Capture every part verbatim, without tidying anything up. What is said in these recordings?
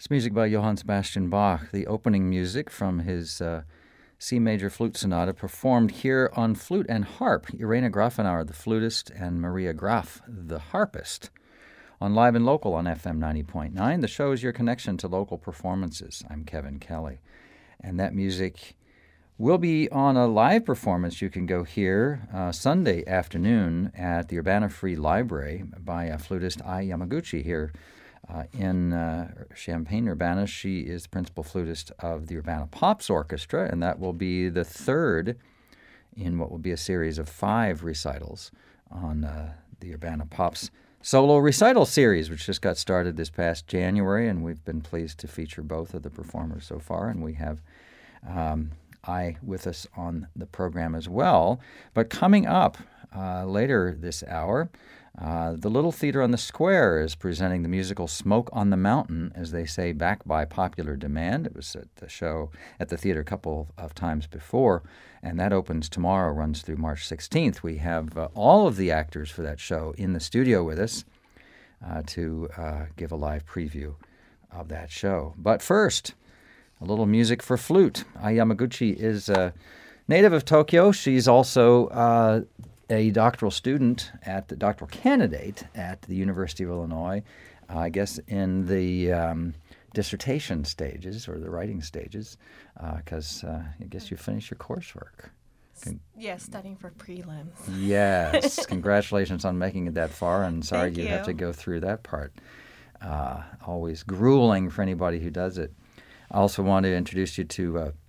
It's music by Johann Sebastian Bach, the opening music from his uh, C major flute sonata, performed here on flute and harp. Irena Grafenauer, the flutist, and Maria Graf, the harpist. On Live and Local on F M ninety point nine, the show is your connection to local performances. I'm Kevin Kelly. And that music will be on a live performance you can go hear uh, Sunday afternoon at the Urbana Free Library by uh, flutist Ai Yamaguchi here uh, in uh, Champaign-Urbana. She is the principal flutist of the Urbana Pops Orchestra, and that will be the third in what will be a series of five recitals on uh, the Urbana Pops Solo Recital Series, which just got started this past January, and we've been pleased to feature both of the performers so far, and we have um, I with us on the program as well. But coming up uh, later this hour, uh, the Little Theater on the Square is presenting the musical Smoke on the Mountain, as they say, back by popular demand. It was at the show at the theater a couple of times before, and that opens tomorrow, runs through March sixteenth. We have uh, all of the actors for that show in the studio with us uh, to uh, give a live preview of that show. But first, a little music for flute. Ai Yamaguchi is a native of Tokyo. She's also uh, a doctoral student, at the doctoral candidate at the University of Illinois, uh, I guess in the um, dissertation stages or the writing stages, because uh, uh, I guess you finished your coursework. Con- yes, studying for prelims. Yes, congratulations on making it that far, and sorry Thank you you. have to go through that part. Uh, always grueling for anybody who does it. I also want to introduce you to uh,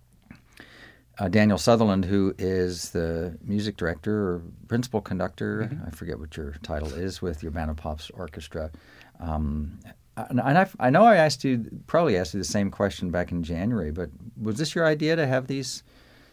uh, Daniel Sutherland, who is the music director or principal conductor, mm-hmm. I forget what your title is, with the Urbana Pops Orchestra. Um, and I, I know I asked you, probably asked you the same question back in January, but was this your idea to have these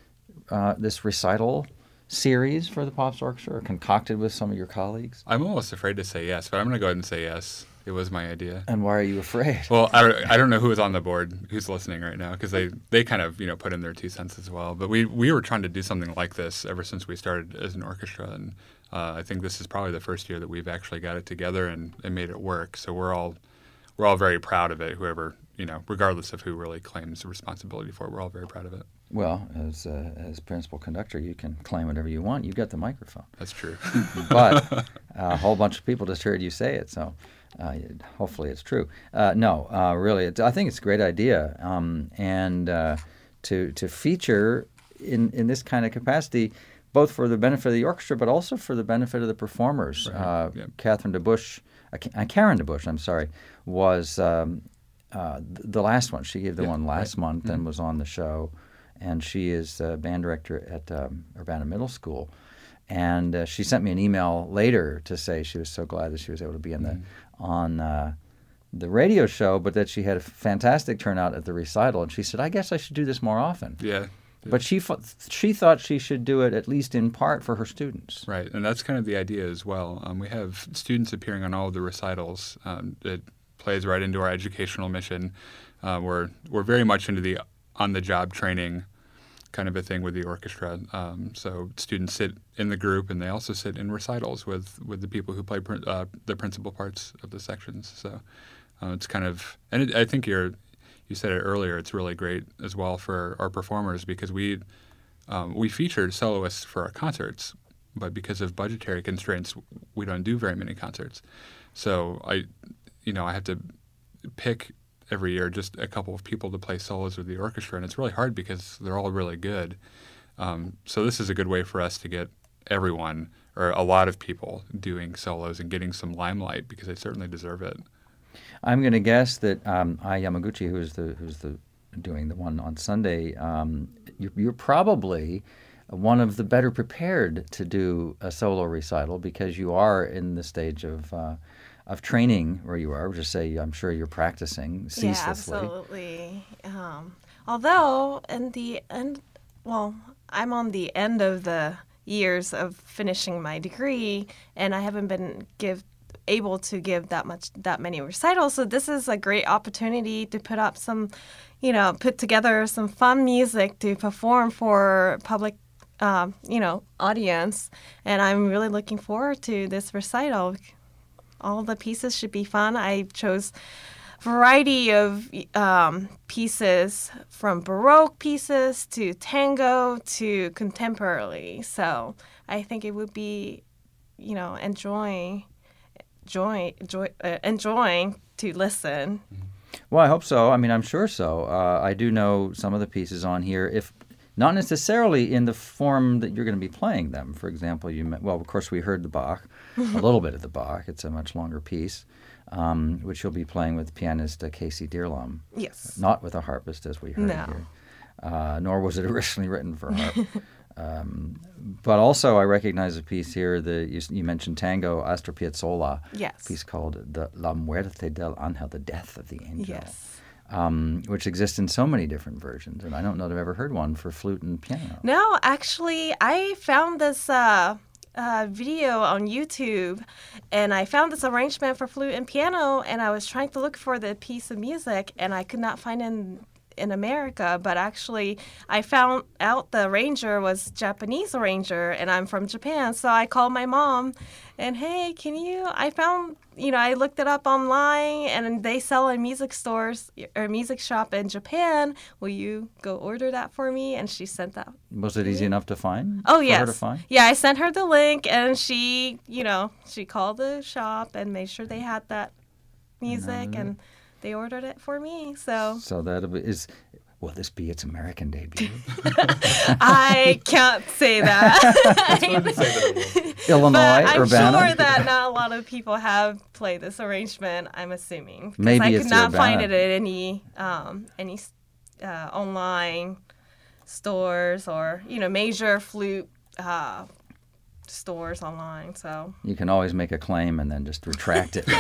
uh, this recital series for the Pops Orchestra, or concocted with some of your colleagues? I'm almost afraid to say yes, but I'm going to go ahead and say yes. It was my idea. And why are you afraid? Well, I don't, I don't know who is on the board, who's listening right now, because they, they kind of, you know, put in their two cents as well. But we, we were trying to do something like this ever since we started as an orchestra, and uh, I think this is probably the first year that we've actually got it together and, and made it work. So we're all we're all very proud of it. Whoever, you know, regardless of who really claims the responsibility for it, we're all very proud of it. Well, as uh, as principal conductor, you can claim whatever you want. You've got the microphone. That's true. But a whole bunch of people just heard you say it, so uh, hopefully it's true. Uh, no, uh, really, it's, I think it's a great idea, um, and uh, to to feature in, in this kind of capacity, both for the benefit of the orchestra, but also for the benefit of the performers. Right. Uh, Yep. Catherine DeBush, uh, Karen DeBush, I'm sorry, was um, uh, the last one. She gave the Yeah, one last right. month Mm-hmm. and was on the show. And she is uh, band director at um, Urbana Middle School. And uh, she sent me an email later to say she was so glad that she was able to be in the Mm-hmm. on uh, the radio show, but that she had a fantastic turnout at the recital. And she said, I guess I should do this more often. Yeah. But she f- she thought she should do it at least in part for her students. Right, and that's kind of the idea as well. Um, we have students appearing on all of the recitals. Um, it plays right into our educational mission. Uh, we're we're very much into the on-the-job training kind of a thing with the orchestra. Um, so students sit in the group, and they also sit in recitals with, with the people who play pr- uh, the principal parts of the sections. So uh, it's kind of, and it, I think you're, you said it earlier, it's really great as well for our performers, because we um, we featured soloists for our concerts, but because of budgetary constraints, we don't do very many concerts. So I, you know, I have to pick every year just a couple of people to play solos with the orchestra, and it's really hard because they're all really good. Um, so this is a good way for us to get everyone, or a lot of people, doing solos and getting some limelight, because they certainly deserve it. I'm going to guess that um, Ai Yamaguchi, who's the who's the doing the one on Sunday, um, you're, you're probably one of the better prepared to do a solo recital, because you are in the stage of uh, of training where you are. Just say, I'm sure you're practicing ceaselessly. Yeah, absolutely. Um, although, in the end, well, I'm on the end of the years of finishing my degree, and I haven't been give able to give that much that many recitals. So this is a great opportunity to put up some, you know, put together some fun music to perform for public, um, you know, audience. And I'm really looking forward to this recital. All the pieces should be fun. I chose variety of um, pieces, from Baroque pieces to tango to contemporary. So I think it would be, you know, enjoying, joy, joy, uh, enjoying to listen. Well, I hope so. I mean, I'm sure so. Uh, I do know some of the pieces on here, if not necessarily in the form that you're going to be playing them. For example, you well, of course, we heard the Bach, a little bit of the Bach. It's a much longer piece, um, which you'll be playing with pianist uh, Casey Deerlum. Yes. Not with a harpist, as we heard No. here. Uh, nor was it originally written for harp. um, but also, I recognize a piece here. The you, you mentioned tango, Astor Piazzolla. Yes. A piece called the La Muerte del Ángel, the Death of the Angel. Yes. Um, which exists in so many different versions, and I don't know that I've ever heard one for flute and piano. No, actually, I found this uh, uh, video on YouTube, and I found this arrangement for flute and piano, and I was trying to look for the piece of music, and I could not find it in, in America, but actually, I found out the arranger was Japanese arranger, and I'm from Japan, so I called my mom, and hey, can you, I found, you know, I looked it up online, and they sell in music stores or music shop in Japan. Will you go order that for me? And she sent that. Was it easy enough to find? Oh, for yes. her to find? Yeah, I sent her the link, and she, you know, she called the shop and made sure they had that music, and they ordered it for me. So So that is, will this be its American debut? I can't say that. Illinois, But I'm Urbana? sure that not a lot of people have played this arrangement, I'm assuming. Because Maybe I it's could the not find Urbana. it at any um, any uh, online stores or, you know, major flute uh, stores online. So You can always make a claim and then just retract it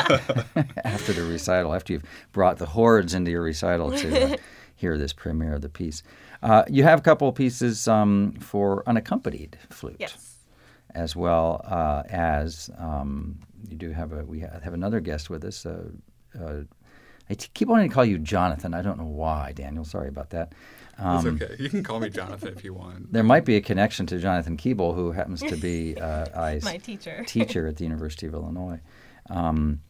after the recital, after you've brought the hordes into your recital to uh, hear this premiere of the piece. Uh, you have a couple of pieces um, for unaccompanied flute. yes. As well uh, as um, you do have a we have another guest with us. Uh, uh, I t- keep wanting to call you Jonathan. I don't know why, Daniel. Sorry about that. It's Um, okay. You can call me Jonathan if you want. there might be a connection to Jonathan Keeble, who happens to be uh, I's My teacher. teacher at the University of Illinois. Um,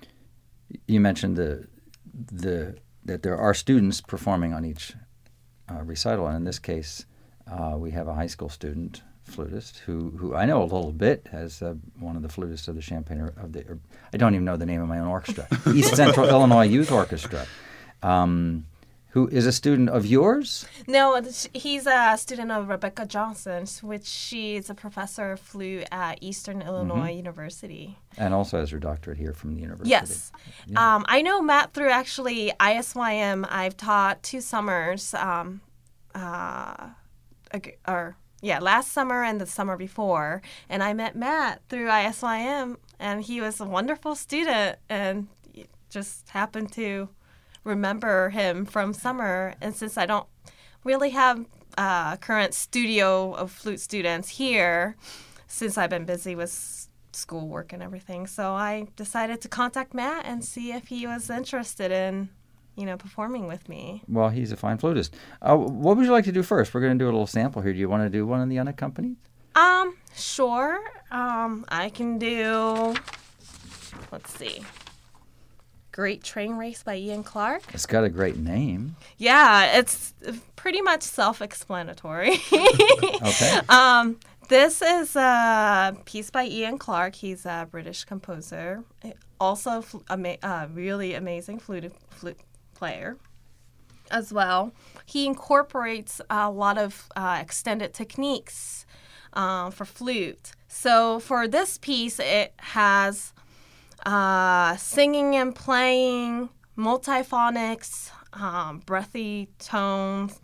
you mentioned the the that there are students performing on each uh, recital, and in this case, uh, we have a high school student flutist who, who I know a little bit as uh, one of the flutists of the Champaign of the or, I don't even know the name of my own orchestra, East Central Illinois Youth Orchestra, um, who is a student of yours. No, it's- he's a student of Rebecca Johnson's, which she is a professor of flute at Eastern Illinois University. And also has her doctorate here from the university. Yes. Um, I know Matt through actually I S Y M. I've taught two summers, um, uh, ag- or yeah, last summer and the summer before. And I met Matt through I S Y M, and he was a wonderful student, and just happened to remember him from summer. And since I don't really have a current studio of flute students here, since I've been busy with s- schoolwork and everything, so I decided to contact Matt and see if he was interested in, you know, performing with me. Well, he's a fine flutist. Uh, what would you like to do first? We're going to do a little sample here. Do you want to do one of the unaccompanied? Um, sure. Um, I can do, let's see, Great Train Race by Ian Clark. It's got a great name. Yeah, it's pretty much self-explanatory. Okay. Um, this is a piece by Ian Clark. He's a British composer, also fl- ama- uh, really amazing flute flute player as well. He incorporates a lot of uh, extended techniques uh, for flute. So for this piece, it has uh, singing and playing, multiphonics, um, breathy tones,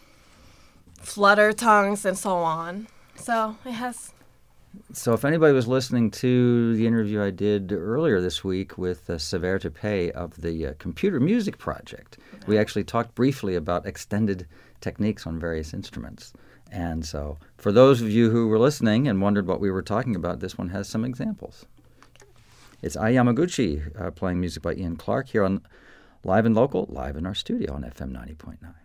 flutter tongues, and so on. So it has. So if anybody was listening to the interview I did earlier this week with uh, Sever Tepay of the uh, Computer Music Project, we actually talked briefly about extended techniques on various instruments. And so for those of you who were listening and wondered what we were talking about, this one has some examples. It's Ai Yamaguchi uh, playing music by Ian Clark here on Live and Local, live in our studio on F M ninety point nine.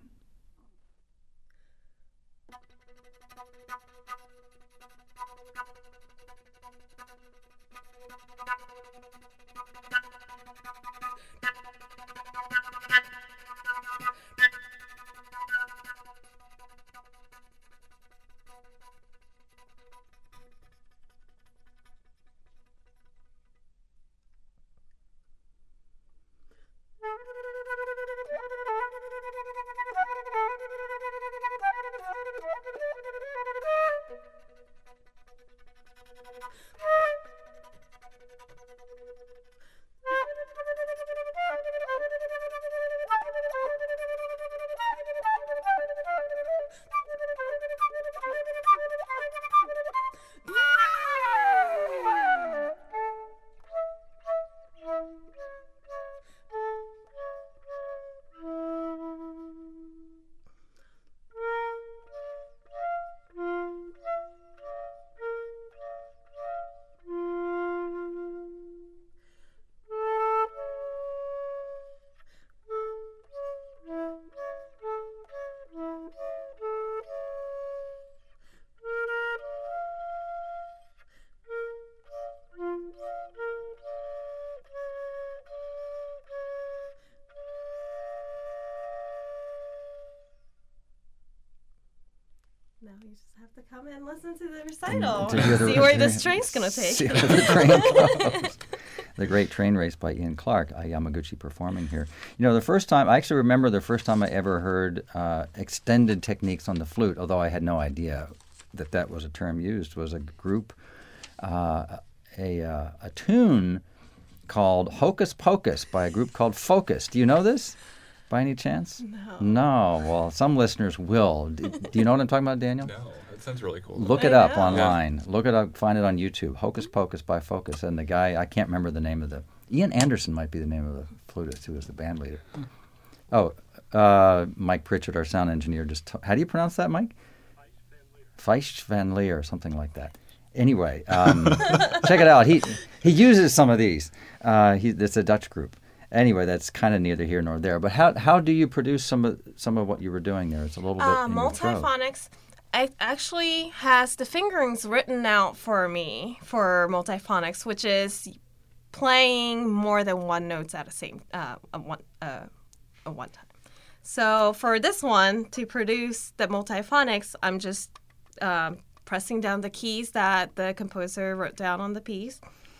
listen to the recital. To hear the See where the- this train's going to take. See where the train goes. The Great Train Race by Ian Clark, uh, Yamaguchi performing here. You know, the first time, I actually remember the first time I ever heard uh, extended techniques on the flute, although I had no idea that that was a term used, was a group, uh, a, uh, a tune called Hocus Pocus by a group called Focus. Do you know this by any chance? No. No. Well, some listeners will. Do, do you know what I'm talking about, Daniel? No, that sounds really cool. Look I it up know. online. Look it up. Find it on YouTube. Hocus Pocus by Focus. And the guy, I can't remember the name of the... Ian Anderson might be the name of the flutist who was the band leader. Oh, uh, Mike Pritchard, our sound engineer, just... T- how do you pronounce that, Mike? Feist Van Leer or something like that. Anyway, um, check it out. He he uses some of these. Uh, he, it's a Dutch group. Anyway, that's kind of neither here nor there. But how how do you produce some of some of what you were doing there? It's a little bit Uh, in your throat. multiphonics I actually has the fingerings written out for me for multiphonics, which is playing more than one notes at a same uh, a one uh, a one time. So for this one to produce the multiphonics, I'm just um, pressing down the keys that the composer wrote down on the piece.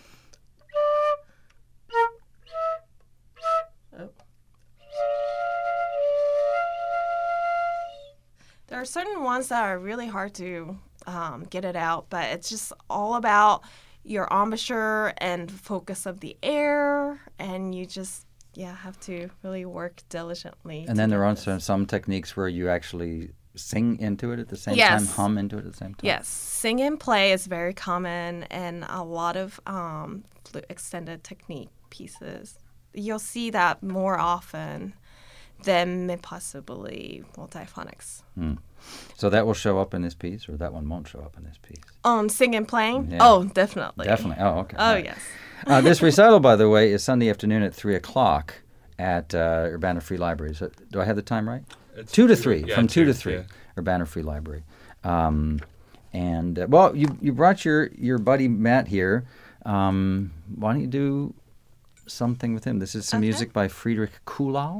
Oh. There are certain ones that are really hard to um, get it out, but it's just all about your embouchure and focus of the air, and you just yeah have to really work diligently. And to then there get are this. also some techniques where you actually sing into it at the same Yes. time, hum into it at the same time. Yes, sing and play is very common in a lot of um, flute extended technique pieces. You'll see that more often than possibly multiphonics. Hmm. So that will show up in this piece, or that one won't show up in this piece? Um, sing and playing? Yeah. Oh, definitely. Definitely. Oh, okay. Oh, All right. yes. uh, this recital, by the way, is Sunday afternoon at three o'clock at uh, Urbana Free Library. So, do I have the time right? It's two to three, yeah, from two, two, to three, yeah. Urbana Free Library. Um, and, uh, well, you you brought your, your buddy Matt here. Um, why don't you do something with him? This is some Okay. music by Friedrich Kuhlau.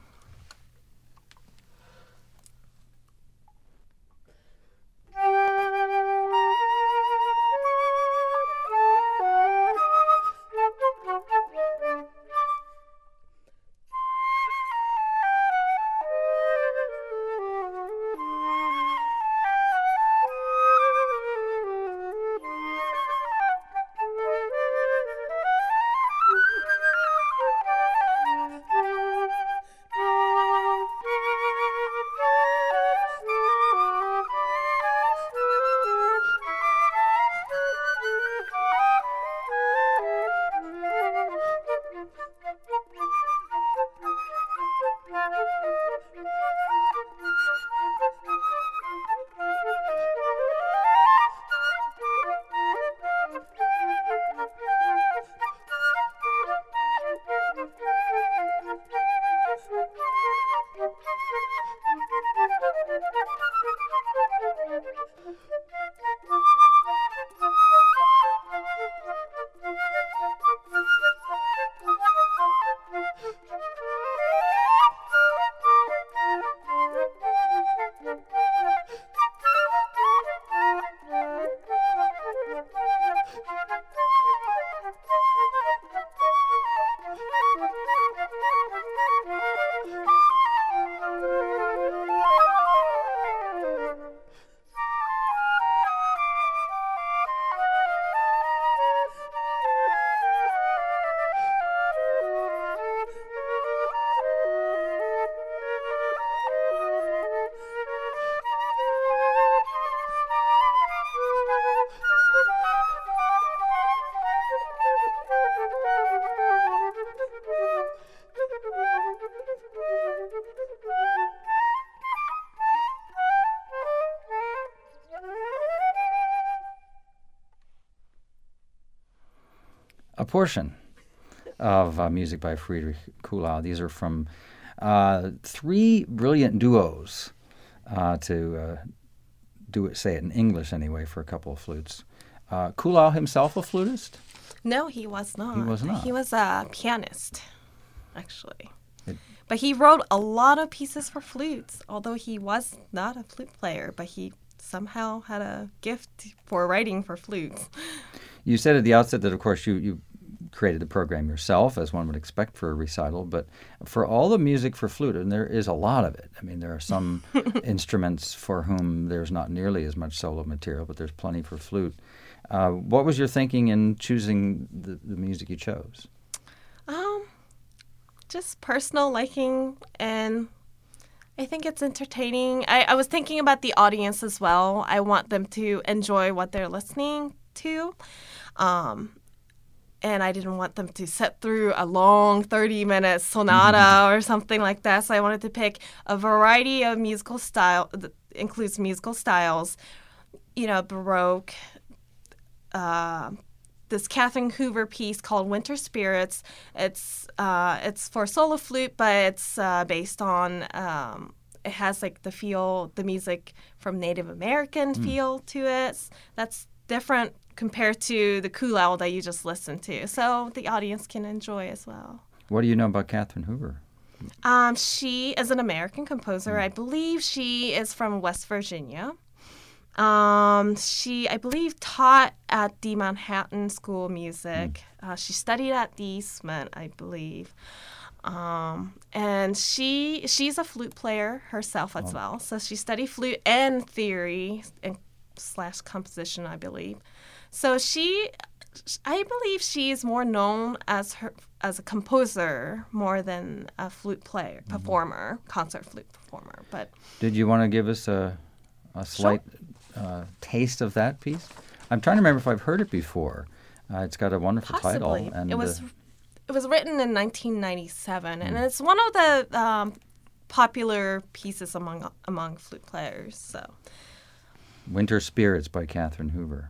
A portion of uh, music by Friedrich Kuhlau. These are from uh, three brilliant duos uh, to uh, do it, say it in English anyway, for a couple of flutes. Uh, Kuhlau himself a flutist? No, he was not. He was not. He was a pianist, actually. It- But he wrote a lot of pieces for flutes, although he was not a flute player, but he somehow had a gift for writing for flutes. You said at the outset that, of course, you, you created the program yourself, as one would expect for a recital, but for all the music for flute, and there is a lot of it. I mean, there are some instruments for whom there's not nearly as much solo material, but there's plenty for flute. Uh, what was your thinking in choosing the, the music you chose? Um, just personal liking, and I think it's entertaining. I, I was thinking about the audience as well. I want them to enjoy what they're listening to. Um, and I didn't want them to sit through a long thirty-minute sonata mm-hmm. or something like that. So I wanted to pick a variety of musical style that includes musical styles, you know, Baroque, uh, this Catherine Hoover piece called Winter Spirits. It's uh, it's for solo flute, but it's uh, based on, um, it has like the feel, the music from Native American mm. feel to it. That's different compared to the kulau that you just listened to. So the audience can enjoy as well. What do you know about Catherine Hoover? Um, she is an American composer. Mm. I believe she is from West Virginia. Um, she, I believe, taught at the Manhattan School of Music. Mm. Uh, she studied at the Eastman, I believe. Um, and she she's a flute player herself as oh. well. So she studied flute and theory and slash composition, I believe. So she, I believe she is more known as her as a composer more than a flute player, mm-hmm. performer, concert flute performer. But did you want to give us a a slight sure. uh, taste of that piece? I'm trying to remember if I've heard it before. Uh, it's got a wonderful Possibly. title. And it was uh, it was written in nineteen ninety-seven, mm. and it's one of the um, popular pieces among among flute players. So, Winter Spirits by Catherine Hoover.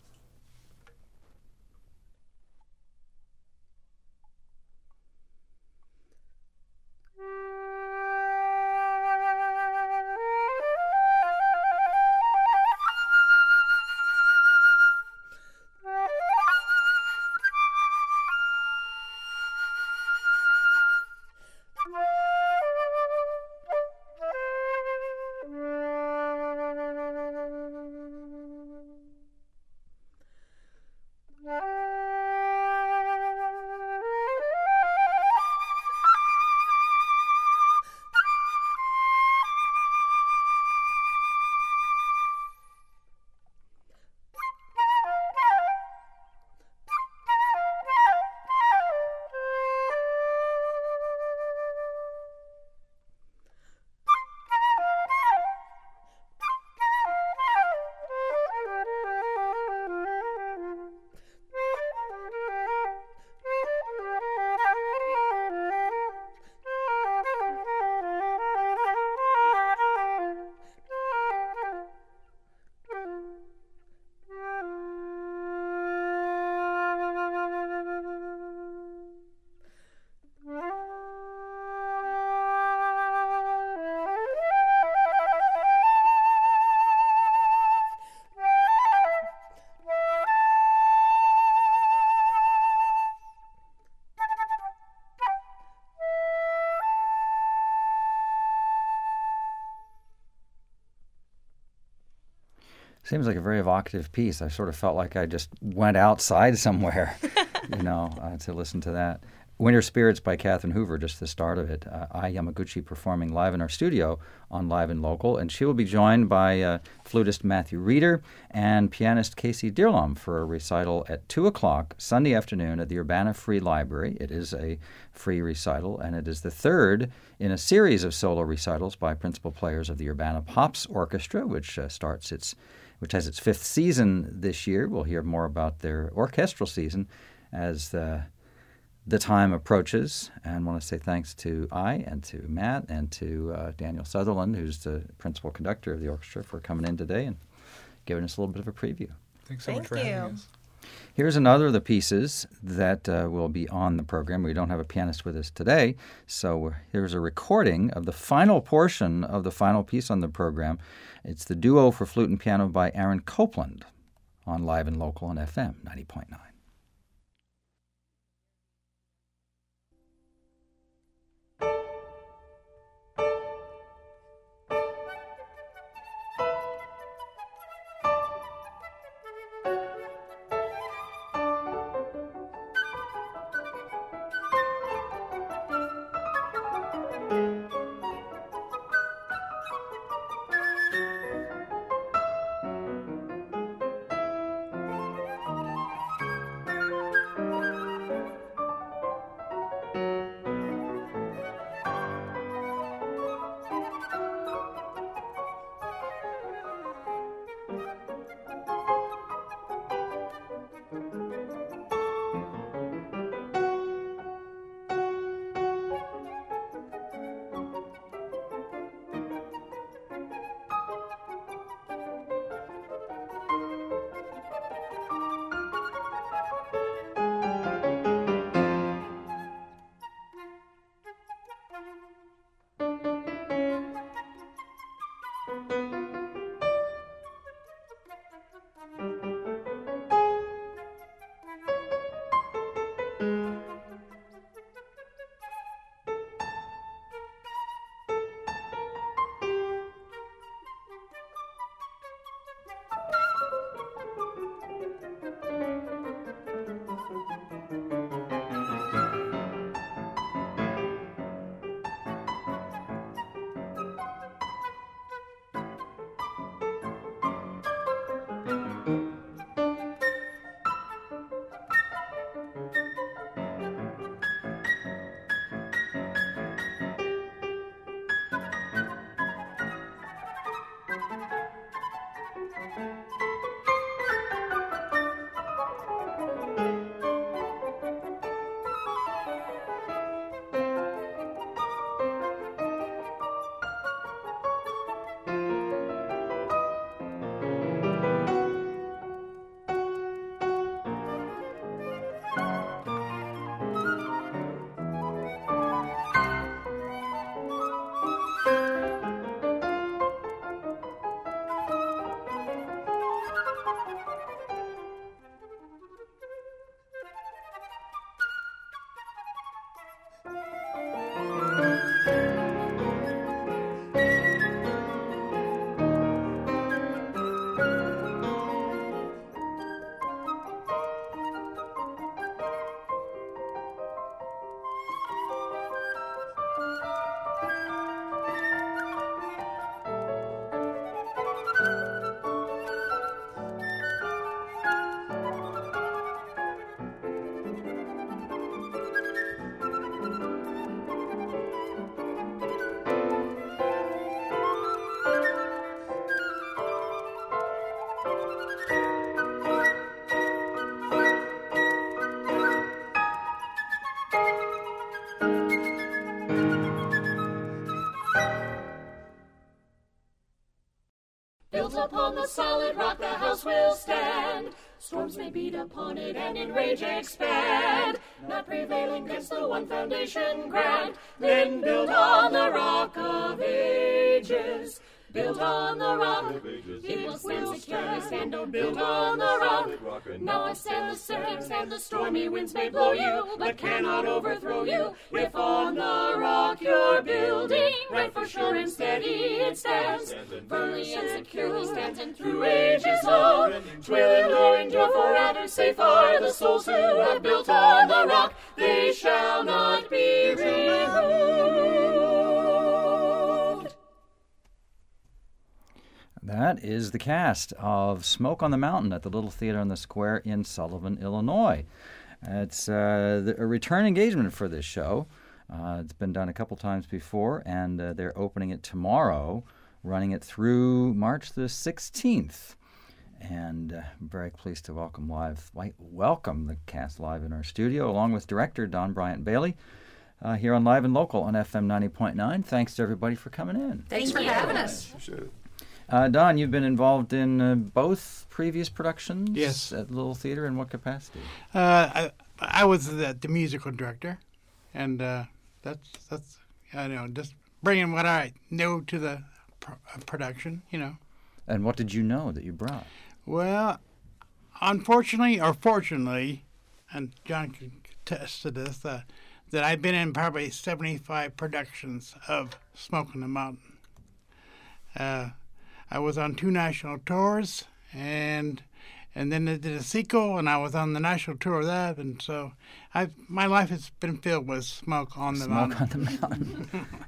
Seems like a very evocative piece. I sort of felt like I just went outside somewhere, you know, uh, to listen to that. Winter Spirits by Catherine Hoover, just the start of it. Uh, Ai Yamaguchi performing live in our studio on Live and Local. And she will be joined by uh, flutist Matthew Reeder and pianist Casey Dearlom for a recital at two o'clock Sunday afternoon at the Urbana Free Library. It is a free recital, and it is the third in a series of solo recitals by principal players of the Urbana Pops Orchestra, which uh, starts its which has its fifth season this year. We'll hear more about their orchestral season as the, the time approaches. And I want to say thanks to I and to Matt and to uh, Daniel Sutherland, who's the principal conductor of the orchestra, for coming in today and giving us a little bit of a preview. Thanks so Thank much for you. having us. Here's another of the pieces that uh, will be on the program. We don't have a pianist with us today, so here's a recording of the final portion of the final piece on the program. It's the duo for flute and piano by Aaron Copland on Live and Local on F M ninety point nine. Upon the solid rock the house will stand. Storms may beat upon it and in rage expand, not prevailing against the one foundation grand. Then build on the rock of ages. Build on the rock, it will stand securely, stand, oh, build on the rock. Now withstand the surges and the stormy winds may blow you, but cannot overthrow you. If on the rock you're building, right for sure and steady it stands, firmly and securely stands, and through ages long, twill endure, endure forever. Safe are the souls who have built on the rock, they shall not be removed. That is the cast of Smoke on the Mountain at the Little Theater on the Square in Sullivan, Illinois. It's uh, the, a return engagement for this show. Uh, it's been done a couple times before, and uh, they're opening it tomorrow, running it through March the sixteenth. And uh, I'm very pleased to welcome live, welcome the cast live in our studio, along with director Don Bryant Bailey, uh, here on Live and Local on F M ninety point nine. Thanks to everybody for coming in. Thanks for having us. Appreciate it. Uh, Don, you've been involved in uh, both previous productions Yes. at Little Theater. In what capacity? Uh, I, I was the, the musical director, and uh, that's that's I know just bringing what I know to the pro- uh, production, you know. And what did you know that you brought? Well, unfortunately or fortunately, and John can attest to this, uh, that I've been in probably seventy-five productions of Smoke on the Mountain. Uh, I was on two national tours, and and then they did a sequel, and I was on the national tour of that, and so I my life has been filled with Smoke on the Smoke Mountain. on the Mountain.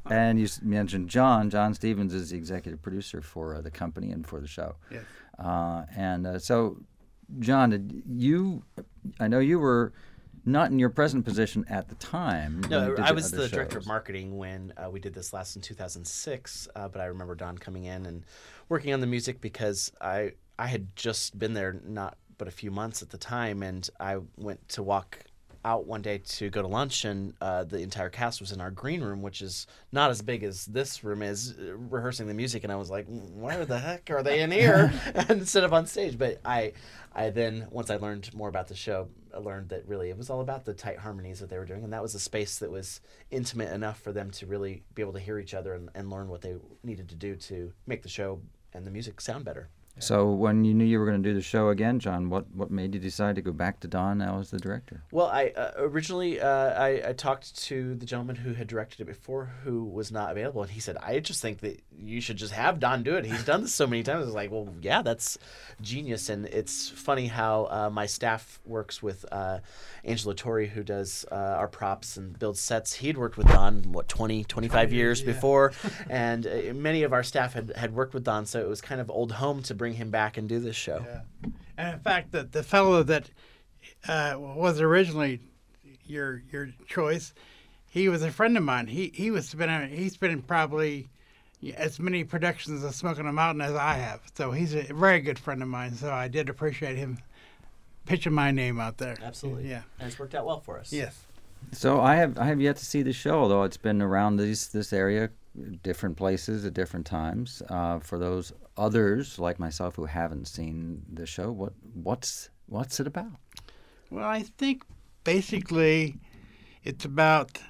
And you s- mentioned John. John Stevens is the executive producer for uh, the company and for the show. Yes. Uh, and uh, so, John, did you? I know you were not in your present position at the time. when you No, did I the was other the director of shows. marketing when uh, we did this last in two thousand six. Uh, but I remember Don coming in and working on the music because I I had just been there not but a few months at the time, and I went to walk out one day to go to lunch, and uh, the entire cast was in our green room, which is not as big as this room is, uh, rehearsing the music. And I was like, where the heck are they in here instead of on stage? But I, I then, once I learned more about the show, I learned that really it was all about the tight harmonies that they were doing. And that was a space that was intimate enough for them to really be able to hear each other and, and learn what they needed to do to make the show and the music sound better. So when you knew you were going to do the show again, John, what, what made you decide to go back to Don now as the director? Well, I uh, originally uh, I, I talked to the gentleman who had directed it before, who was not available, and he said, "I just think that you should just have Don do it. He's done this so many times." I was like, "Well, yeah, that's genius." And it's funny how uh, my staff works with uh, Angela Torrey, who does uh, our props and builds sets. He'd worked with Don what twenty, twenty-five years yeah. before, and uh, many of our staff had had worked with Don, so it was kind of old home to bring him back and do this show. Yeah. And in fact, the the fellow that uh, was originally your your choice, he was a friend of mine. He he was been in, he's been in probably as many productions of Smoking on a Mountain as I have. So he's a very good friend of mine. So I did appreciate him pitching my name out there. Absolutely. Yeah. And it's worked out well for us. Yes. So I have I have yet to see the show, although it's been around these this area, different places at different times. Uh, for those others like myself who haven't seen the show, what what's what's it about? Well, I think basically it's about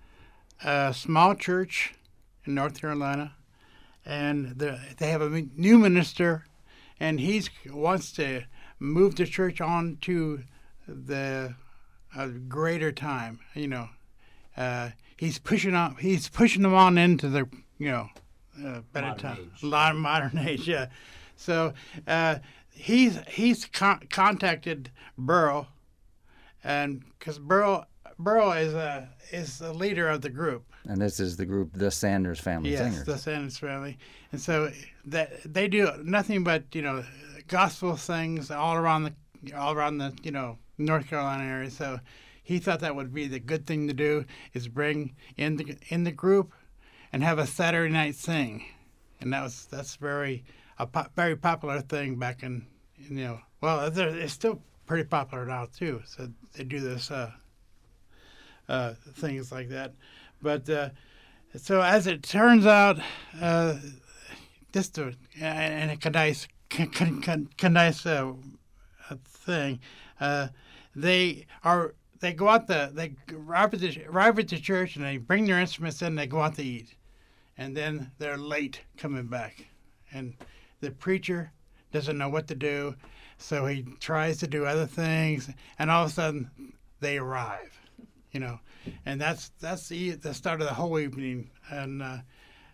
a small church in North Carolina, and the, they have a new minister, and he wants to move the church on to the a greater time. You know, uh, he's pushing on. He's pushing them on into the you know uh, better Modern time, age. a lot of modern age. Yeah. So uh, he's he's con- contacted Burl, and because Burl Burl is a is the leader of the group. And this is the group, the Sanders Family Yes, Singers. the Sanders family, and so that they do nothing but you know gospel things all around the all around the you know North Carolina area. So he thought that would be the good thing to do is bring in the in the group and have a Saturday night sing, and that was that's very a po- very popular thing back in you know well it's, it's still pretty popular now too. So they do this uh, uh, things like that. But uh, so as it turns out, uh, just a, and a condense, condense uh, thing, uh, they are they go out the they arrive at the, arrive at the church and they bring their instruments in. They go out to eat, and then they're late coming back, and the preacher doesn't know what to do, so he tries to do other things, and all of a sudden they arrive, you know. And that's that's the the start of the whole evening, and uh,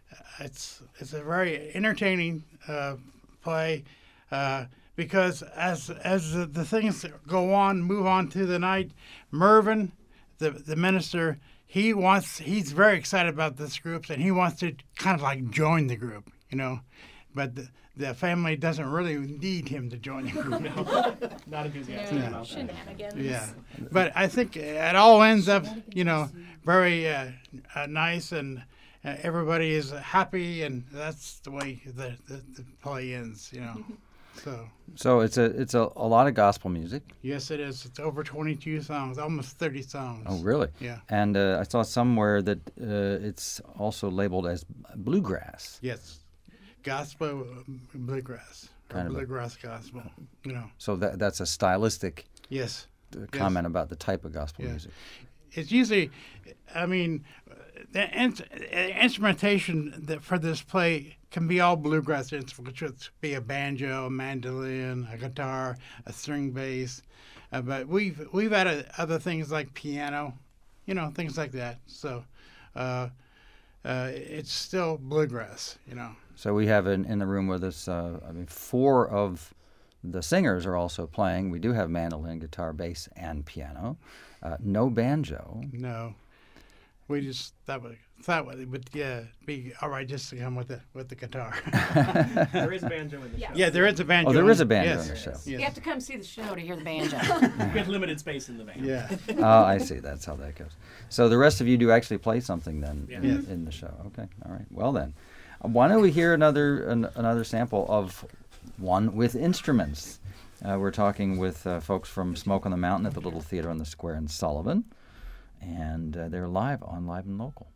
it's it's a very entertaining uh, play uh, because as as the, the things go on, move on through the night, Mervyn, the the minister, he wants he's very excited about this group, and he wants to kind of like join the group, you know, but the, the family doesn't really need him to join the group. Not enthusiastic Yeah. about that. Shenanigans. Yeah, but I think it all ends up, you know, very uh, uh, nice, and uh, everybody is happy, and that's the way the, the, the play ends, you know. So So it's a it's a, a lot of gospel music. yes, it is. It's over twenty-two songs, almost thirty songs. Oh, really? Yeah. And uh, I saw somewhere that uh, it's also labeled as bluegrass. Yes, gospel uh, bluegrass, or Kind of a- bluegrass gospel. You know. So that that's a stylistic Yes. uh, comment about the type of gospel Yeah. music. It's usually, I mean, the in- instrumentation that for this play can be all bluegrass instruments, which would be a banjo, a mandolin, a guitar, a string bass. Uh, but we've we've added other things like piano, you know, things like that. So uh, uh, it's still bluegrass, you know. So we have in, in the room with us, uh, I mean, four of the singers are also playing. We do have mandolin, guitar, bass, and piano. Uh, no banjo. No. we just thought we thought it would yeah be all right just to come with the with the guitar. There is banjo in the show. Yeah, there is a banjo. Oh, there is a in- banjo yes. in the show. Yes. You have to come see the show to hear the banjo. We have limited space in the van. Yeah. Oh, I see. That's how that goes. So the rest of you do actually play something then Yeah. in, Yes. in the show. Okay. All right. Well then, uh, why don't we hear another an, another sample of one with instruments? Uh, we're talking with uh, folks from Smoke on the Mountain at the Little Theater on the Square in Sullivan, and uh, they're live on Live and Local.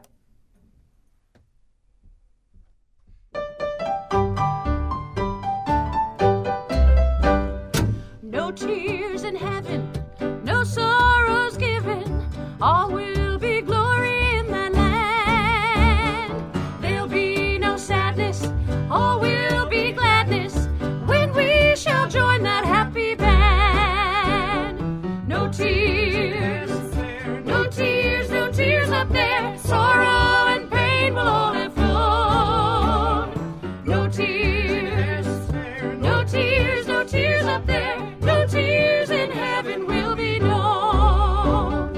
No tears in heaven, no sorrows given, all will be glory in that land. There'll be no sadness, all will be gladness, when we shall join that happy band. No tears, no tears, no tears up there, sorrow and pain will all have flown. No tears, no tears, no tears up there, no tears in heaven will be known.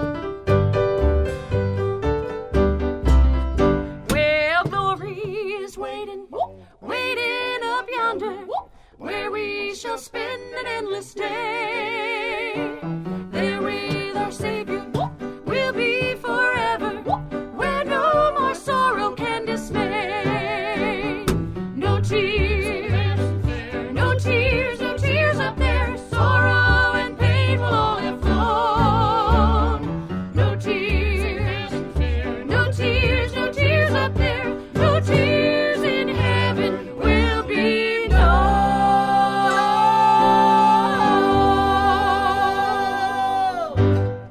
Well, glory is waiting, waiting up yonder, where we shall spend an endless day. There with our Savior we'll be forever, where no more sorrow can dismay. No tears, no tears, no tears up there, sorrow and pain will all have flown. No tears, no tears, no tears up there, no tears in heaven will be known.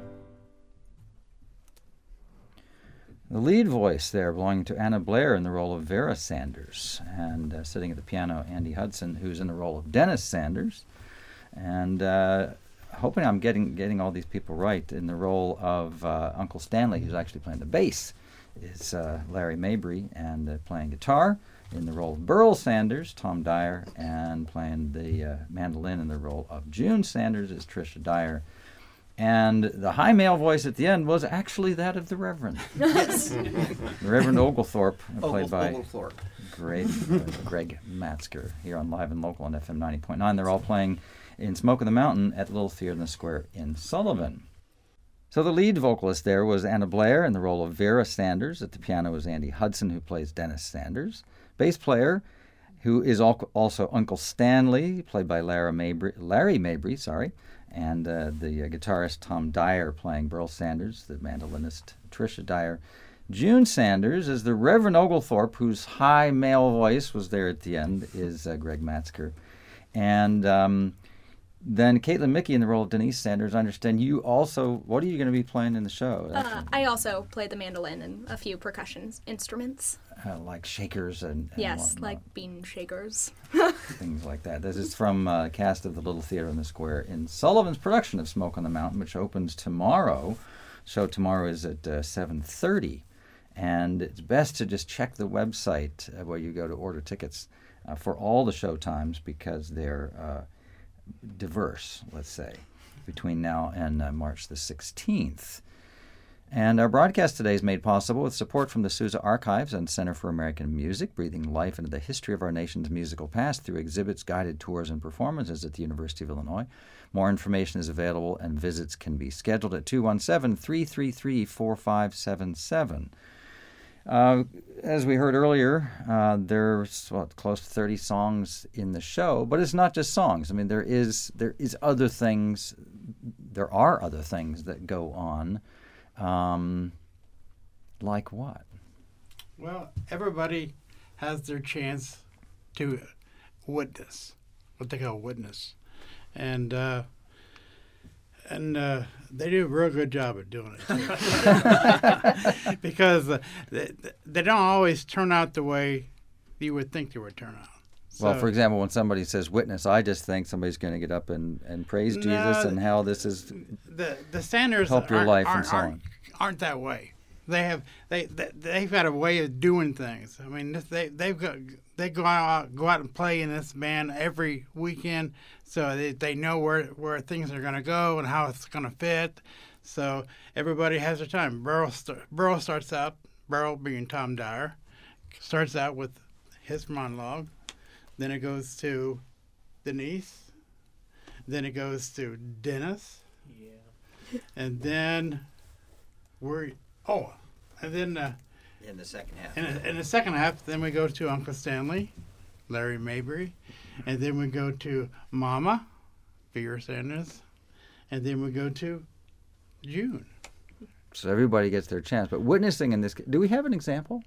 The lead voice there belonging to Anna Blair in the role of Vera Sanders, and uh, sitting at the piano, Andy Hudson, who's in the role of Dennis Sanders, and uh, hoping I'm getting getting all these people right. In the role of uh, Uncle Stanley, who's actually playing the bass, is uh, Larry Mabry, and uh, playing guitar in the role of Burl Sanders, Tom Dyer, and playing the uh, mandolin in the role of June Sanders is Tricia Dyer. And the high male voice at the end was actually that of the Reverend. Yes. The Reverend Oglethorpe, uh, played Ogle- by Oglethorpe. great uh, Greg Matzker here on Live and Local on F M ninety point nine. They're all playing in Smoke on the Mountain at Little Theater in the Square in Sullivan. So the lead vocalist there was Anna Blair in the role of Vera Sanders. At the piano was Andy Hudson, who plays Dennis Sanders. Bass player, who is al- also Uncle Stanley, played by Lara Mabry, Larry Mabry, sorry, and uh, the uh, guitarist Tom Dyer playing Burl Sanders, the mandolinist Tricia Dyer. June Sanders is the Reverend Oglethorpe, whose high male voice was there at the end, is uh, Greg Matzker. And um, then Caitlin Mickey in the role of Denise Sanders. I understand you also, what are you going to be playing in the show? Uh, I also play the mandolin and a few percussion instruments. Uh, like shakers and, and Yes, whatnot, like bean shakers. things like that. This is from uh, cast of the Little Theater in the Square in Sullivan's production of Smoke on the Mountain, which opens tomorrow. Show tomorrow is at uh, seven thirty. And it's best to just check the website uh, where you go to order tickets uh, for all the show times, because they're uh, diverse, let's say, between now and uh, March the sixteenth. And our broadcast today is made possible with support from the Sousa Archives and Center for American Music, breathing life into the history of our nation's musical past through exhibits, guided tours, and performances at the University of Illinois. More information is available, and visits can be scheduled at two one seven, three three three, four five seven seven. Uh, as we heard earlier, uh, there's what, close to thirty songs in the show, but it's not just songs. I mean, there is there is other things. There are other things that go on. Um, like what? Well, everybody has their chance to witness, what they call witness, and uh, and uh, they do a real good job at doing it too. Because uh, they, they don't always turn out the way you would think they would turn out. Well, So- for example, when somebody says witness, I just think somebody's going to get up and, and praise No, Jesus and how this is the the standards help your aren't, life and aren't, so on. aren't, aren't that way. They have they, they they've got a way of doing things. I mean, this, they they've got they go out go out and play in this band every weekend. so they, they know where where things are going to go and how it's going to fit. So everybody has their time. Burl, st- Burl starts out, Burl being Tom Dyer, starts out with his monologue. Then it goes to Denise. Then it goes to Dennis. Yeah. And then we're, oh, and then uh, In the second half. in, in the second half, then we go to Uncle Stanley, Larry Mabry. And then we go to Mama, Vera Sanders. And then we go to June. So everybody gets their chance. But witnessing in this, do we have an example?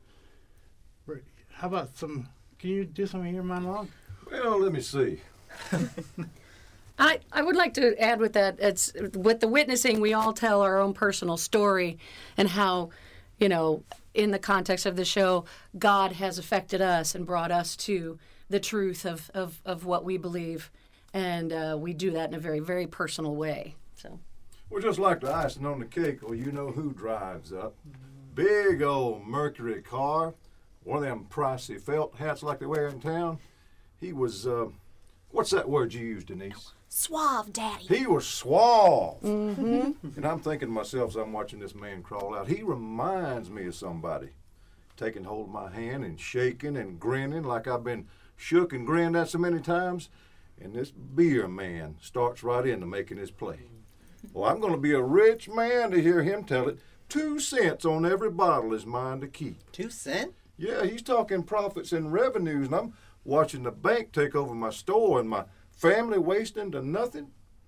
How about some, can you do some of your monologue? Well, let me see. I, I would like to add with that, it's with the witnessing, we all tell our own personal story and how, you know, in the context of the show, God has affected us and brought us to the truth of, of, of what we believe. And uh, we do that in a very, very personal way. So, Well, just like the icing on the cake, well, you know who drives up. Big old Mercury car, one of them pricey felt hats like they wear in town. He was, uh, what's that word you used, Denise? Suave, Daddy. He was suave. Mm-hmm. And I'm thinking to myself as I'm watching this man crawl out, he reminds me of somebody. Taking hold of my hand and shaking and grinning like I've been shook and grinned at so many times. And this beer man starts right into making his play. Well, I'm going to be a rich man to hear him tell it. Two cents on every bottle is mine to keep. Two cents? Yeah, he's talking profits and revenues, and I'm watching the bank take over my store and my family wasting to nothing.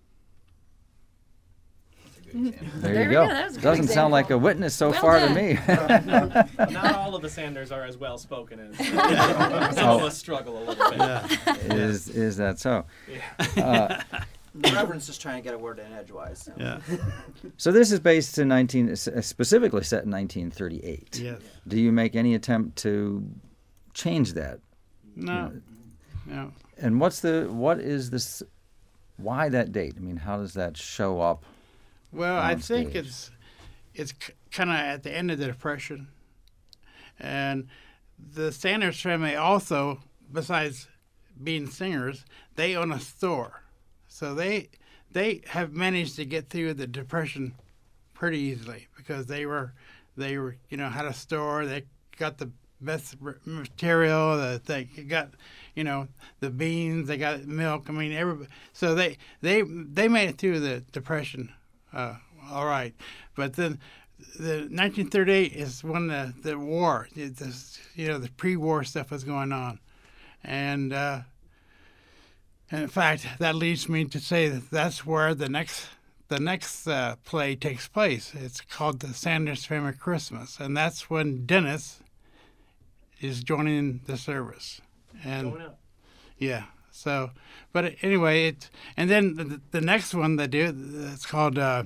There, There you we go. go. That was a good Doesn't sound like a example. witness so Well far done. to me. Not all of the Sanders are as well spoken as some of us struggle a little bit. is is that so? Yeah. Uh, The Reverend's just trying to get a word in edgewise. Yeah. so this is based in nineteen, specifically set in nineteen thirty-eight. Yes. Do you make any attempt to change that? No. No. And what's the what is this? Why that date? I mean, how does that show up? Well, I on think stage? it's it's kind of at the end of the Depression, and the Sanders family also, besides being singers, they own a store, so they they have managed to get through the Depression pretty easily because they were they were you know had a store. They got the best r- material. That they got you know the beans. They got milk. I mean, everybody. So they they they made it through the Depression. Uh, all right, but then the nineteen thirty-eight is when the the war, the, you know, the pre-war stuff was going on, and, uh, and in fact that leads me to say that that's where the next the next uh, play takes place. It's called the Sanders Family Christmas, and that's when Dennis is joining the service, and Going up. yeah. So, but anyway, it and then the, the next one they do, it's called uh,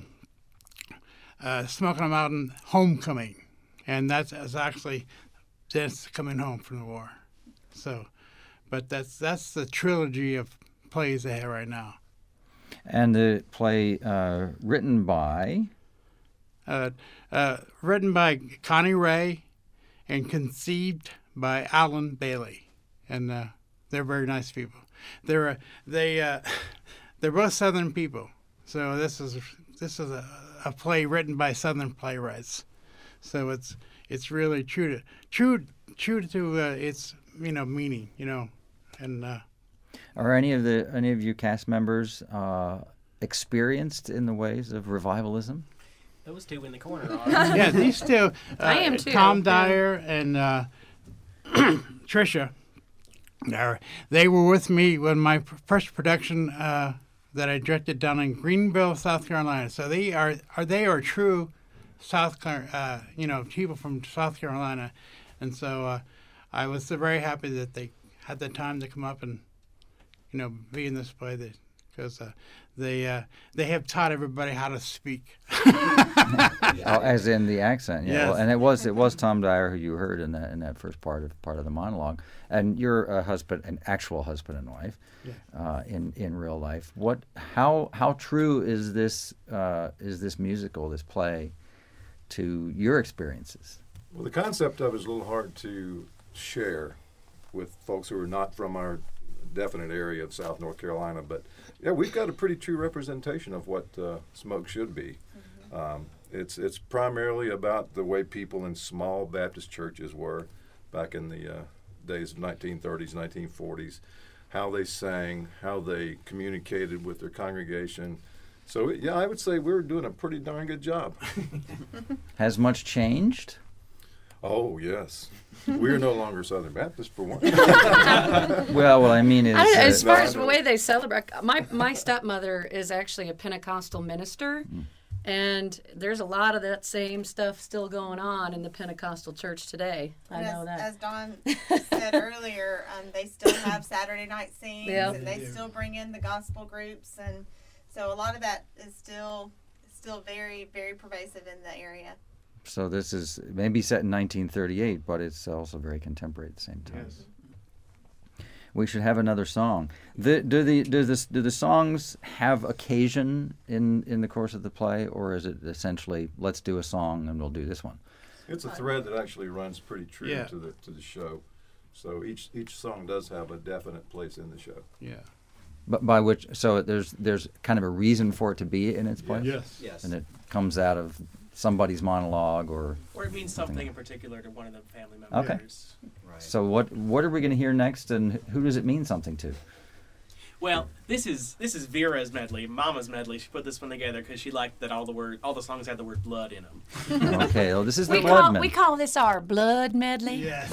uh, Smoking on a Mountain Homecoming, and that's, that's actually Dennis coming home from the war. So, but that's that's the trilogy of plays they have right now. And the play uh, written by Uh, uh, written by Connie Ray and conceived by Alan Bailey, and uh, they're very nice people. They're uh, they uh, they're both Southern people, so this is this is a, a play written by Southern playwrights. So it's it's really true to true true to uh, its you know meaning, you know, and. Uh, Are any of the any of you cast members uh, experienced in the ways of revivalism? Those two in the corner are. yeah, these two. Uh, I am too, Tom yeah. Dyer and uh, Tricia. Dyer, They were with me when my p- first production uh, that I directed down in Greenville, South Carolina. So they are are they are true South Car- uh, you know people from South Carolina, and so uh, I was very happy that they had the time to come up and you know be in this play because uh, they uh, they have taught everybody how to speak. Oh, as in the accent, yeah. Yes. Well, and it was it was Tom Dyer who you heard in that in that first part of part of the monologue, and you're a husband, an actual husband and wife, Yeah. uh, in in real life. What how how true is this uh, is this musical, this play, to your experiences? Well, the concept of it is a little hard to share with folks who are not from our definite area of South North Carolina. But yeah, we've got a pretty true representation of what uh, smoke should be. Mm-hmm. Um, it's it's primarily about the way people in small Baptist churches were back in the uh, days of nineteen thirties, nineteen forties, how they sang, how they communicated with their congregation. So yeah, I would say we're doing a pretty darn good job. Has much changed? Oh, yes. We're no longer Southern Baptist, for one. well, what I mean is... I don't, as uh, far as the way they celebrate, my, my stepmother is actually a Pentecostal minister, mm. and there's a lot of that same stuff still going on in the Pentecostal church today. I and know as, that. As Don said earlier, um, they still have Saturday night sings, yep. and they still bring in the gospel groups, and so a lot of that is still still very, very pervasive in the area. So this is maybe set in nineteen thirty-eight, but it's also very contemporary at the same time. Yes. We should have another song. The, do the do this do the songs have occasion in, in the course of the play, or is it essentially let's do a song and we'll do this one? It's a thread that actually runs pretty true yeah. to the to the show. So each each song does have a definite place in the show. Yeah. But by which so there's there's kind of a reason for it to be in its place. Yes. Yes. And it comes out of somebody's monologue, or or it means something in particular to one of the family members. Okay. Right. So what what are we going to hear next, and who does it mean something to? Well, this is this is Vera's medley, Mama's medley. She put this one together because she liked that all the word all the songs had the word blood in them. Okay, well this is we the blood call, medley. We call this our blood medley. Yes.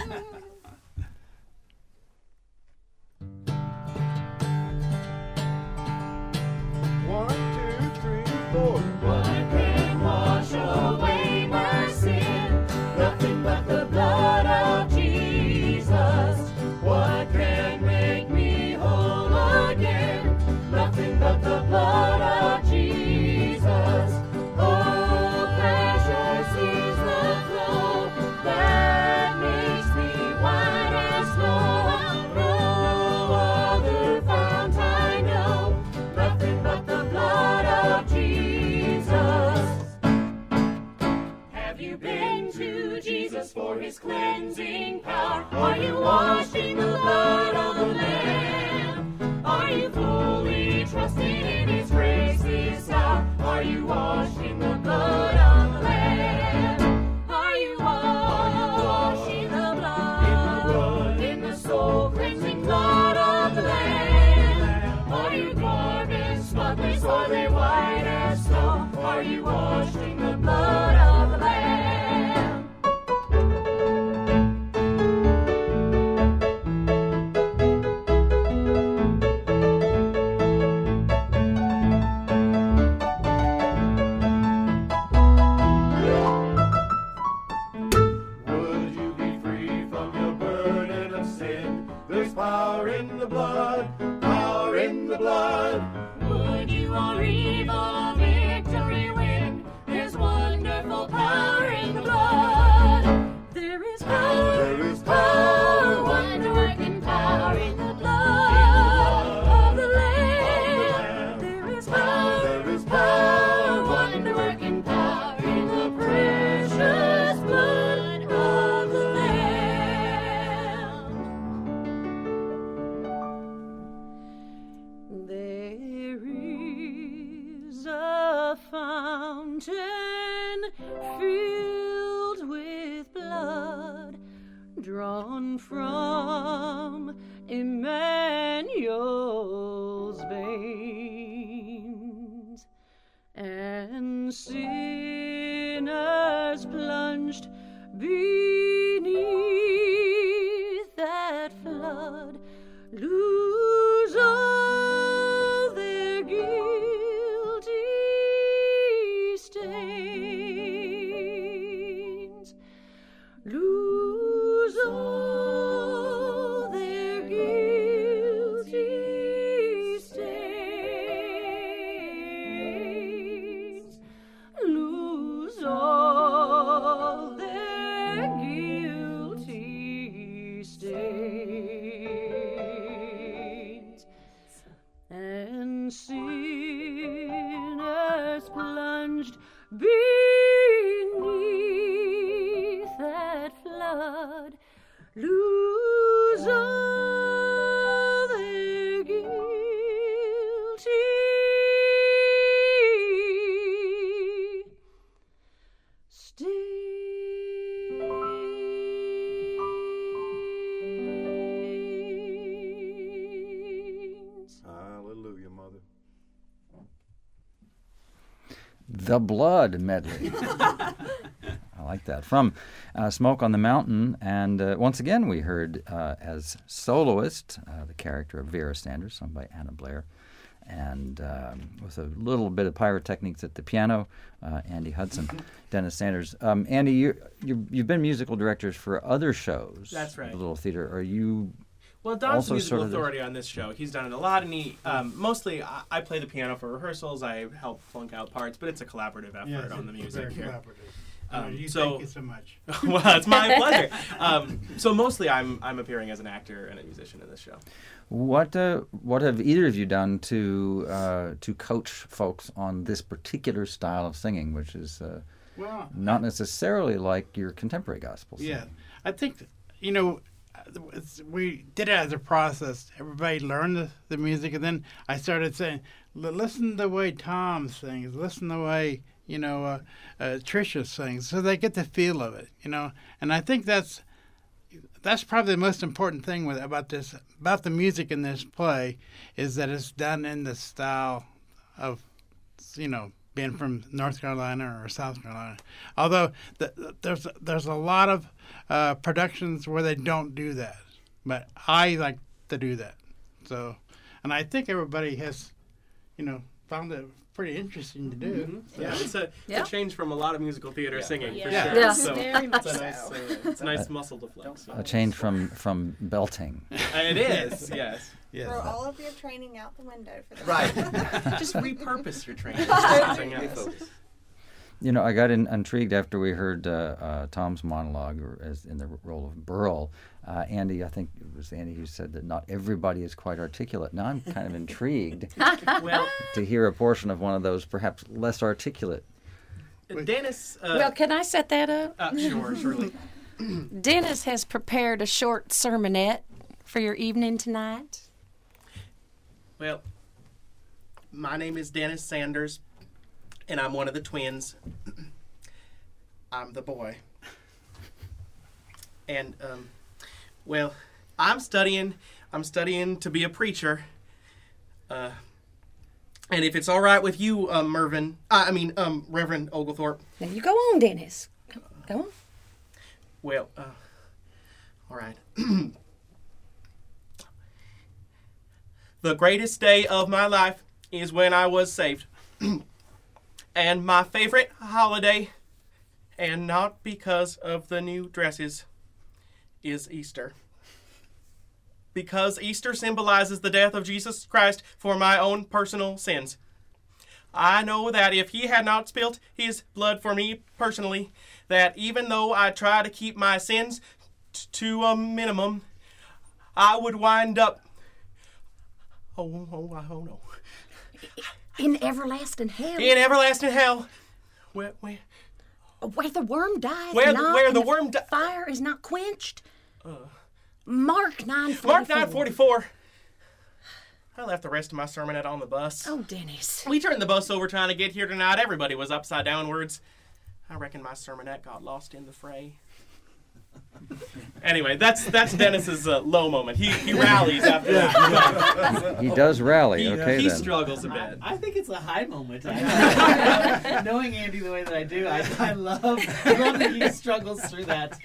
One, two, three, four. What can wash away my sin? Nothing but the blood of Jesus. What can make me whole again? Nothing but the blood of Jesus. Oh, precious is the flow that makes me white as snow. No other fount I know. Nothing but the blood of Jesus. Have you been to Jesus for his cleansing power? Are you washed in the blood of the Lamb? Are you fully trusting in his grace this hour? Are you washed in the blood of the Lamb? Are you washed in the blood, in the soul cleansing blood of the Lamb? Are you garments spotless? Are they white as snow? Are you washed in the blood of the Lamb? Would you be free from your burden of sin? There's power in the blood, power in the blood. Would you or evil victory win? There's wonderful power in the blood. There is power, There is power, wonder-working power in the blood of the Lamb. There is power, There is power, wonder-working power in the precious blood of the Lamb. There is a fountain filled with blood drawn from Emmanuel's veins, and sinners plunged beneath that flood lose all their guilty stains, lose all their guilty stains, lose all their guilty stains, and sinners plunged beneath that flood lose all The Blood medley. I like that. From uh, Smoke on the Mountain. And uh, once again, we heard uh, as soloist uh, the character of Vera Sanders, sung by Anna Blair. And um, with a little bit of pyrotechnics at the piano, uh, Andy Hudson, Dennis Sanders. Um, Andy, you, you, you've been musical directors for other shows. That's right. The Little Theater. Are you Well, Don's also musical sort of authority on this show. He's done it a lot, and he um, mostly I, I play the piano for rehearsals. I help flunk out parts, but it's a collaborative effort Yes, on the it's music very here. collaborative. Um, you so, thank you so much. Well, it's my pleasure. Um, so mostly, I'm I'm appearing as an actor and a musician in this show. What uh, what have either of you done to uh, to coach folks on this particular style of singing, which is uh, Well, not necessarily like your contemporary gospel singing? Yeah, I think, you know, it's, we did it as a process. Everybody learned the, the music, and then I started saying, "L- listen to the way Tom sings, listen to the way, you know, uh, uh, Tricia sings, so they get the feel of it, you know. And I think that's that's probably the most important thing with about this, about the music in this play, is that it's done in the style of, you know, being from North Carolina or South Carolina. Although the, there's there's a lot of uh, productions where they don't do that, but I like to do that. So, and I think everybody has, you know, found it pretty interesting to do. Mm-hmm. So. Yeah, it's a, Yeah. it's a change from a lot of musical theater singing for Yeah. sure. Yeah. So Very much it's a nice, so. uh, it's a nice muscle to flex. So. A change from from belting. Uh, it is, yes. Yes. Throw all of your training out the window for the Right. Just repurpose your training. Something else. You know, I got in, intrigued after we heard uh, uh, Tom's monologue or as in the role of Burl. Uh, Andy, I think it was Andy who said that not everybody is quite articulate. Now I'm kind of intrigued Well, to hear a portion of one of those perhaps less articulate. Dennis. Uh, Well, can I set that up? uh, sure, surely. Dennis has prepared a short sermonette for your evening tonight. Well, my name is Dennis Sanders, and I'm one of the twins. I'm the boy. And, um, well, I'm studying, I'm studying to be a preacher. Uh, and if it's all right with you, um, Mervyn, uh, I mean, um, Reverend Oglethorpe. Now you go on, Dennis. Go on. Well, uh, all right. The greatest day of my life is when I was saved. And my favorite holiday, and not because of the new dresses, is Easter. Because Easter symbolizes the death of Jesus Christ for my own personal sins. I know that if he had not spilt his blood for me personally, that even though I try to keep my sins t- to a minimum, I would wind up, oh, oh, oh no, In everlasting hell. in everlasting hell. Where, where, Where the worm dies Where the- not, where and the worm di- fire is not quenched. Mark nine forty-four. Mark nine forty-four. I left the rest of my sermonette on the bus. Oh, Dennis. We turned the bus over trying to get here tonight. Everybody was upside downwards. I reckon my sermonette got lost in the fray. Anyway, that's that's Dennis's uh, low moment. He he rallies after that. He does rally, He, okay he then. struggles a bit. I think it's a high moment. I- knowing Andy the way that I do, I, I love I love that he struggles through that.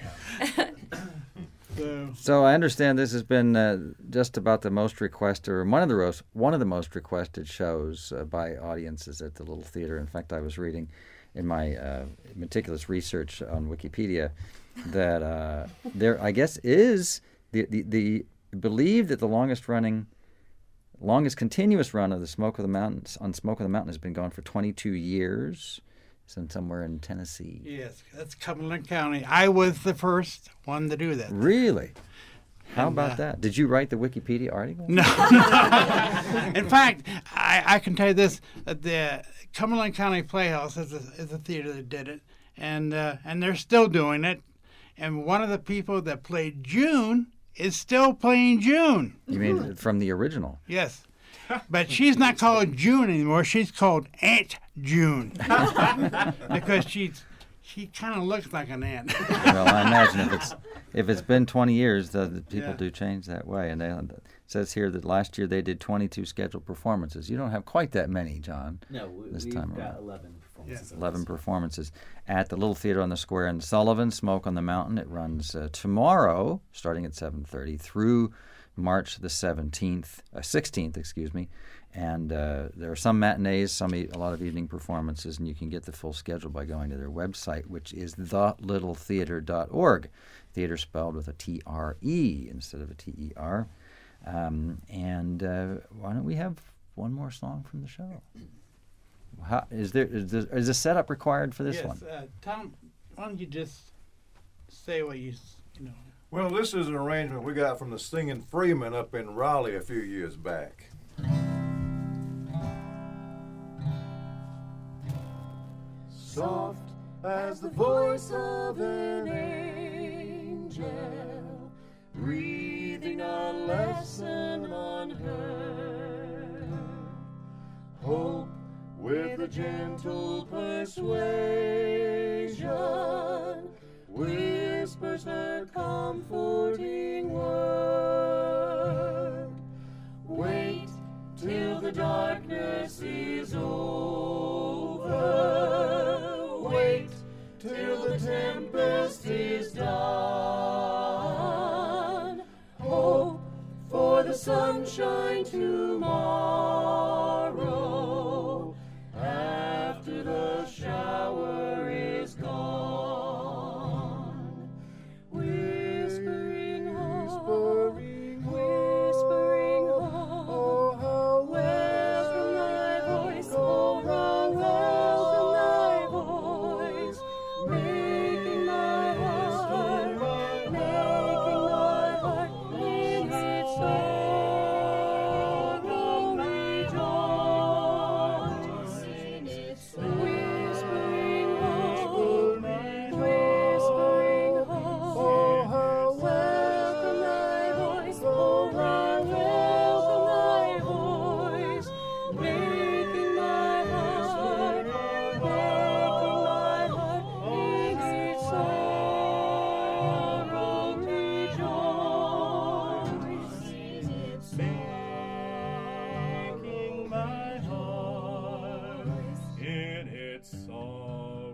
So, So I understand this has been uh, just about the most requested, or one of the most, one of the most requested shows uh, by audiences at the Little Theater. In fact, I was reading in my uh, meticulous research on Wikipedia that uh, there, I guess, is the, the the believed that the longest running, longest continuous run of the Smoke of the Mountains on Smoke of the Mountain has been going for twenty-two years. It's in somewhere in Tennessee. yes, that's Cumberland County. I was the first one to do that. Really? How And, about uh, that? Did you write the Wikipedia article? No. In fact, I, I can tell you this: uh, the Cumberland County Playhouse is a, is a theater that did it, and uh, and they're still doing it. And one of the people that played June is still playing June. You mean from the original? Yes. But she's not called June anymore. She's called Aunt June because she's she kind of looks like an ant. Well, I imagine if it's if it's been twenty years, the, the people Yeah. do change that way. And they, it says here that last year they did twenty-two scheduled performances. You don't have quite that many, John. No, we, this we've time got around. eleven performances. eleven performances at the Little Theater on the Square in Sullivan, Smoke on the Mountain. It runs uh, tomorrow, starting at seven thirty, through March the seventeenth, uh, sixteenth, excuse me. And uh, there are some matinees, some e- a lot of evening performances, and you can get the full schedule by going to their website, which is the little theater dot org. Theater spelled with a T R E instead of a T E R. Um, and uh, why don't we have one more song from the show? How, is there is, there is a setup required for this yes, one? Uh, Tom, why don't you just say what you, s- you know. Well, this is an arrangement we got from the Singing Freeman up in Raleigh a few years back. Soft as the voice of an angel, breathing a lesson on her. Hope with a gentle persuasion whispers her comforting word. Wait till the darkness is over. Wait till the tempest is done. Hope for the sunshine tomorrow after the shower is gone. Whispering hope, whispering hope, oh how welcome thy voice, oh how welcome thy voice, making my heart, making my heart in its sorrow rejoice. Whispering hope, whispering hope, oh how welcome thy voice, oh how welcome thy voice, making my heart, making my heart in its sorrow rejoice. Making my heart in its sorrow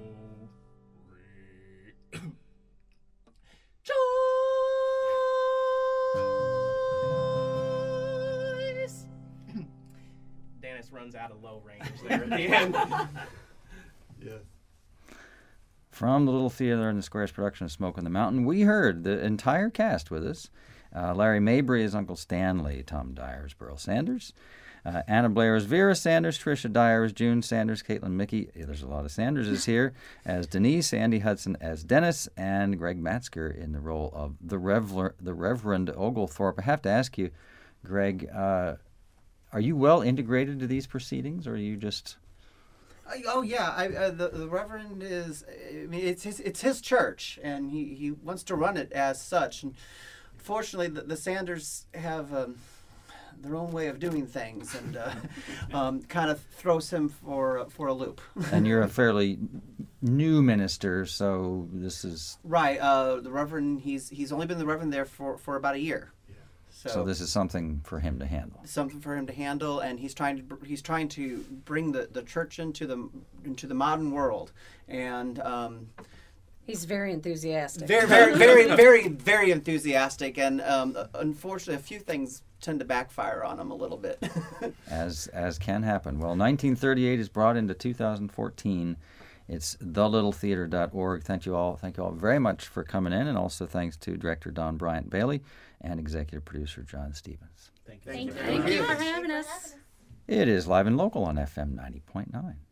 rejoice. Dennis runs out of low range there at the end. Yes. From the Little Theater and the Square's production of Smoke on the Mountain, we heard the entire cast with us. Uh, Larry Mabry is Uncle Stanley, Tom Dyer is Burl Sanders, uh, Anna Blair is Vera Sanders, Tricia Dyer is June Sanders, Caitlin Mickey, yeah, there's a lot of Sanderses here, as Denise, Andy Hudson as Dennis, and Greg Matzker in the role of the, Revler, the Reverend Oglethorpe. I have to ask you, Greg, uh, are you well integrated to these proceedings, or are you just... Uh, oh yeah, I, uh, the the Reverend is. I mean, it's his it's his church, and he, he wants to run it as such. And fortunately, the, the Sanders have um, their own way of doing things, and uh, um, kind of throws him for for a loop. And you're a fairly new minister, so this is... Right. Uh, the Reverend, he's he's only been the Reverend there for, for about a year. So, So this is something for him to handle. something for him to handle, and he's trying to br- he's trying to bring the, the church into the into the modern world, and um, He's very enthusiastic. very very very very very enthusiastic, and um, unfortunately, a few things tend to backfire on him a little bit. as as can happen. Well, nineteen thirty-eight is brought into two thousand fourteen. It's the little theater dot org. Thank you all. Thank you all very much for coming in, and also thanks to Director Don Bryant Bailey and Executive Producer John Stevens. Thank Thank you. Thank you for having us. It is live and local on F M ninety point nine.